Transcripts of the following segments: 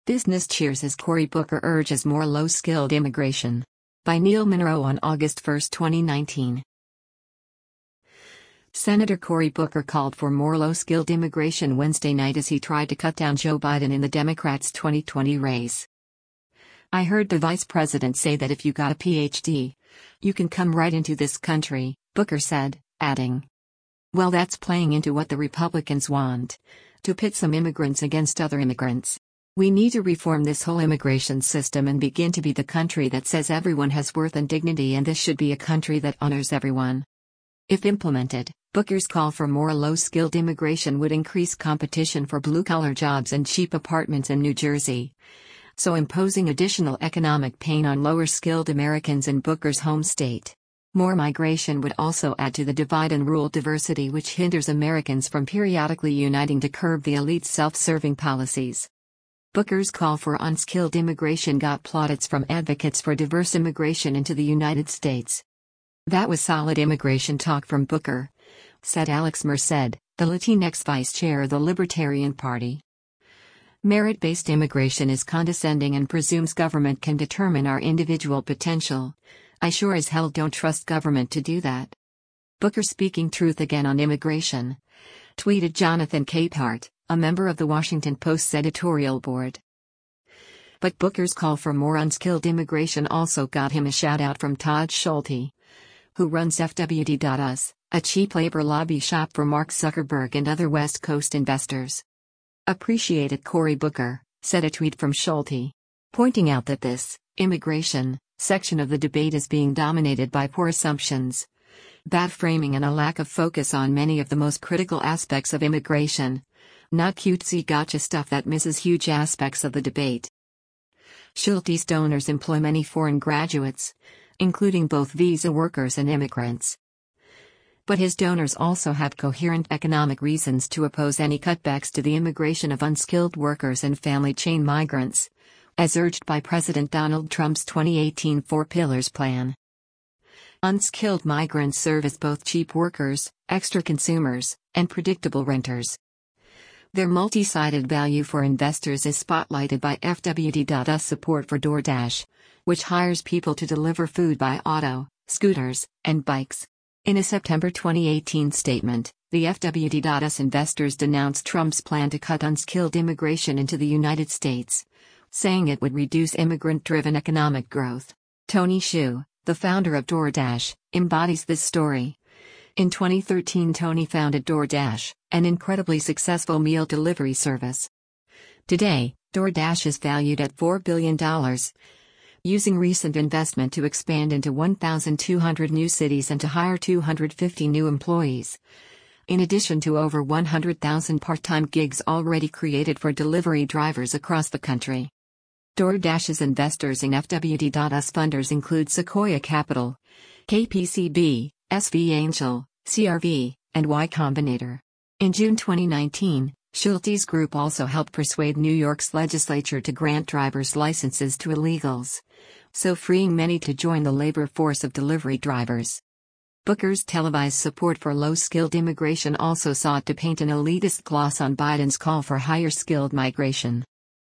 Business cheers as Cory Booker urges more low-skilled immigration. By Neil Monroe on August 1, 2019. Senator Cory Booker called for more low-skilled immigration Wednesday night as he tried to cut down Joe Biden in the Democrats' 2020 race. "I heard the vice president say that if you got a PhD, you can come right into this country," Booker said, adding, "Well, that's playing into what the Republicans want, to pit some immigrants against other immigrants. We need to reform this whole immigration system and begin to be the country that says everyone has worth and dignity, and this should be a country that honors everyone." If implemented, Booker's call for more low-skilled immigration would increase competition for blue-collar jobs and cheap apartments in New Jersey, so imposing additional economic pain on lower-skilled Americans in Booker's home state. More migration would also add to the divide and rule diversity, which hinders Americans from periodically uniting to curb the elite's self-serving policies. Booker's call for unskilled immigration got plaudits from advocates for diverse immigration into the United States. "That was solid immigration talk from Booker," said Alex Merced, the Latinx vice chair of the Libertarian Party. "Merit-based immigration is condescending and presumes government can determine our individual potential. I sure as hell don't trust government to do that." Booker speaking truth again on immigration, tweeted Jonathan Capehart, a member of the Washington Post's editorial board. But Booker's call for more unskilled immigration also got him a shout-out from Todd Schulte, who runs FWD.us, a cheap labor lobby shop for Mark Zuckerberg and other West Coast investors. "Appreciated Cory Booker," said a tweet from Schulte, pointing out that this immigration section of the debate is being dominated by poor assumptions, bad framing, and a lack of focus on many of the most critical aspects of immigration, not cutesy gotcha stuff that misses huge aspects of the debate. Schulte's donors employ many foreign graduates, including both visa workers and immigrants. But his donors also have coherent economic reasons to oppose any cutbacks to the immigration of unskilled workers and family chain migrants, as urged by President Donald Trump's 2018 Four Pillars plan. Unskilled migrants serve as both cheap workers, extra consumers, and predictable renters. Their multi-sided value for investors is spotlighted by FWD.us support for DoorDash, which hires people to deliver food by auto, scooters, and bikes. In a September 2018 statement, the FWD.us investors denounced Trump's plan to cut unskilled immigration into the United States, saying it would reduce immigrant-driven economic growth. Tony Xu, the founder of DoorDash, embodies this story. In 2013, Tony founded DoorDash, an incredibly successful meal delivery service. Today, DoorDash is valued at $4 billion, using recent investment to expand into 1,200 new cities and to hire 250 new employees, in addition to over 100,000 part-time gigs already created for delivery drivers across the country. DoorDash's investors in FWD.us funders include Sequoia Capital, KPCB, SV Angel, CRV, and Y Combinator. In June 2019, Schulte's group also helped persuade New York's legislature to grant driver's licenses to illegals, so freeing many to join the labor force of delivery drivers. Booker's televised support for low-skilled immigration also sought to paint an elitist gloss on Biden's call for higher-skilled migration.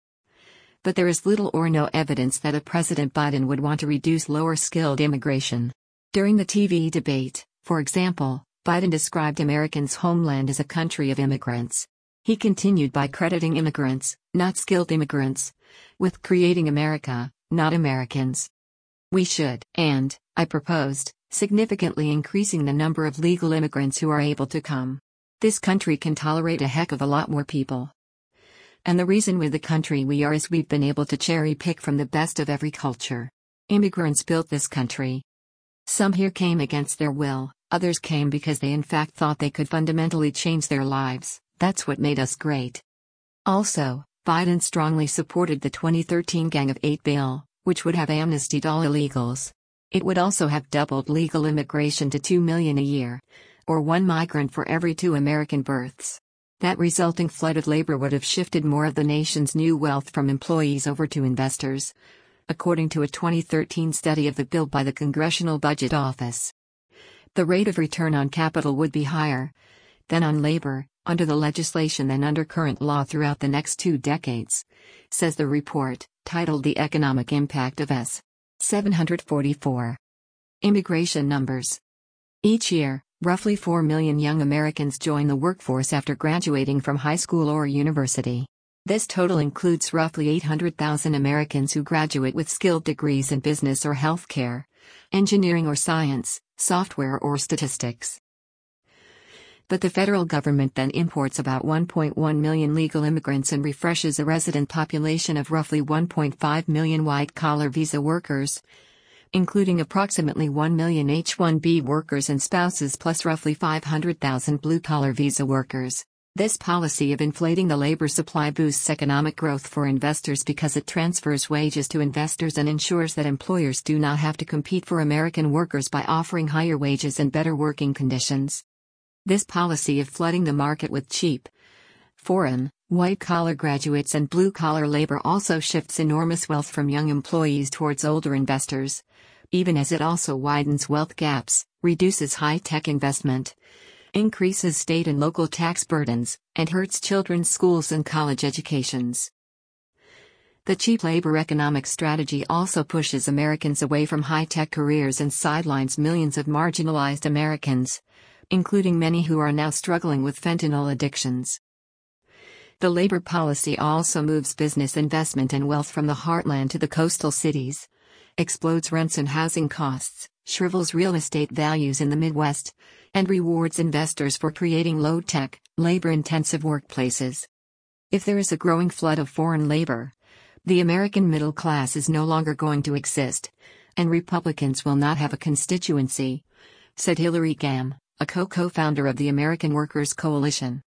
But there is little or no evidence that President Biden would want to reduce lower-skilled immigration. During the TV debate, for example, Biden described Americans' homeland as a country of immigrants. He continued by crediting immigrants, not skilled immigrants, with creating America, not Americans. "We should, and, I proposed, significantly increasing the number of legal immigrants who are able to come. This country can tolerate a heck of a lot more people. And the reason we're the country we are is we've been able to cherry pick from the best of every culture. Immigrants built this country. Some here came against their will, others came because they in fact thought they could fundamentally change their lives. That's what made us great." Also, Biden strongly supported the 2013 Gang of Eight bill, which would have amnestied all illegals. It would also have doubled legal immigration to 2 million a year, or 1 migrant for every 2 American births. That resulting flood of labor would have shifted more of the nation's new wealth from employees over to investors, according to a 2013 study of the bill by the Congressional Budget Office. The rate of return on capital would be higher than on labor, under the legislation than under current law throughout the next 2 decades, says the report, titled The Economic Impact of S. 744. Immigration numbers. Each year, roughly 4 million young Americans join the workforce after graduating from high school or university. This total includes roughly 800,000 Americans who graduate with skilled degrees in business or healthcare, engineering or science, software or statistics. But the federal government then imports about 1.1 million legal immigrants and refreshes a resident population of roughly 1.5 million white-collar visa workers, including approximately 1 million H-1B workers and spouses plus roughly 500,000 blue-collar visa workers. This policy of inflating the labor supply boosts economic growth for investors because it transfers wages to investors and ensures that employers do not have to compete for American workers by offering higher wages and better working conditions. This policy of flooding the market with cheap, foreign, white-collar graduates and blue-collar labor also shifts enormous wealth from young employees towards older investors, even as it also widens wealth gaps, reduces high-tech investment, increases state and local tax burdens, and hurts children's schools and college educations. The cheap labor economic strategy also pushes Americans away from high-tech careers and sidelines millions of marginalized Americans, including many who are now struggling with fentanyl addictions. The labor policy also moves business investment and wealth from the heartland to the coastal cities, explodes rents and housing costs, shrivels real estate values in the Midwest, and rewards investors for creating low-tech, labor-intensive workplaces. If there is a growing flood of foreign labor, the American middle class is no longer going to exist, and Republicans will not have a constituency, said Hillary Gamm, a co-founder of the American Workers' Coalition.